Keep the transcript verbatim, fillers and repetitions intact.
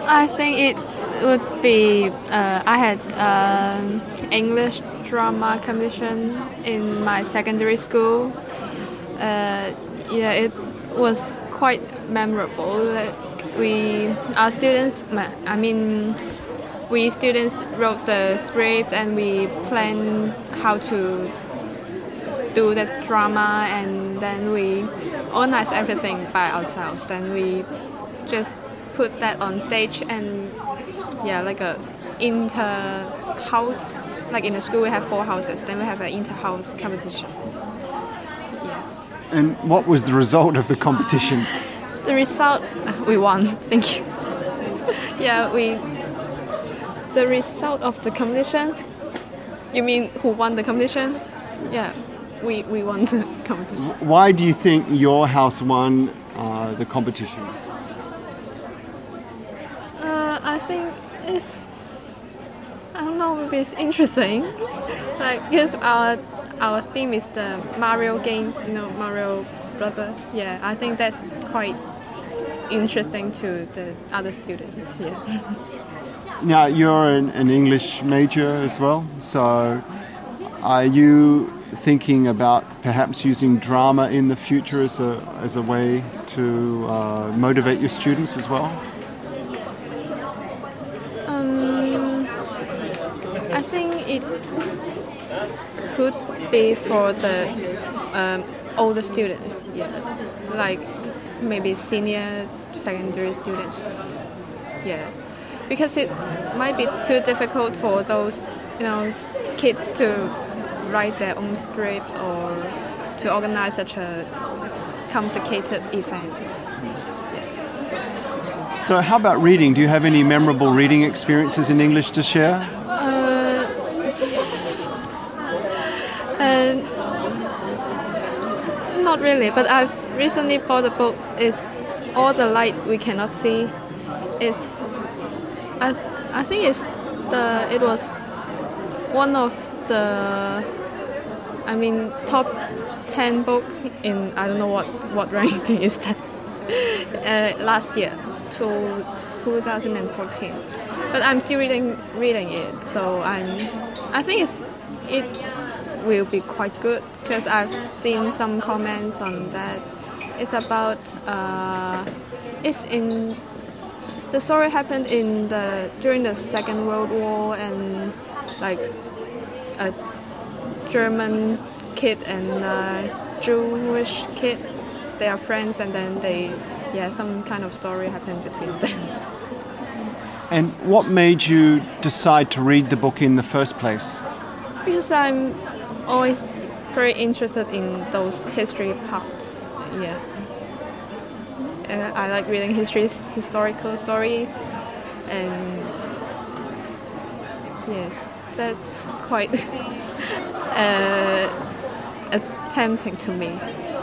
I think it would be. Uh, I had um English drama competition in my secondary school. Uh, yeah, it was quite memorable. Like we, our students. I mean, we students wrote the script and we planned how to do the drama, and then we organize everything by ourselves. Then we just put that on stage, and yeah, like a inter house, like in the school we have four houses, then we have an inter house competition. Yeah. And what was the result of the competition? The result, we won. Thank you. Yeah, we. The result of the competition. You mean who won the competition? Yeah, we we won the competition. Why do you think your house won uh, the competition? I think it's, I don't know, maybe it's interesting. Like, because our our theme is the Mario games, you know, Mario Brother. Yeah, I think that's quite interesting to the other students. Yeah. Now, you're an, an English major as well, so are you thinking about perhaps using drama in the future as a as a way to uh, motivate your students as well? I think it could be for the um, older students, yeah, like maybe senior secondary students, yeah, because it might be too difficult for those, you know, kids to write their own scripts or to organize such a complicated event. So how about reading? Do you have any memorable reading experiences in English to share? Not really, but I've recently bought a book. It's All the Light We Cannot See. It's I I think it's the it was one of the I mean top ten book in I don't know what what ranking is that uh, last year to twenty fourteen. But I'm still reading reading it, so I'm I think it's it. will be quite good because I've seen some comments on that. It's about uh, it's in the story happened in the during the Second World War, and like a German kid and a Jewish kid, they are friends, and then they yeah some kind of story happened between them. And what made you decide to read the book in the first place? Because I'm always very interested in those history parts. Yeah, uh, I like reading histories, historical stories, and yes, that's quite uh, tempting to me.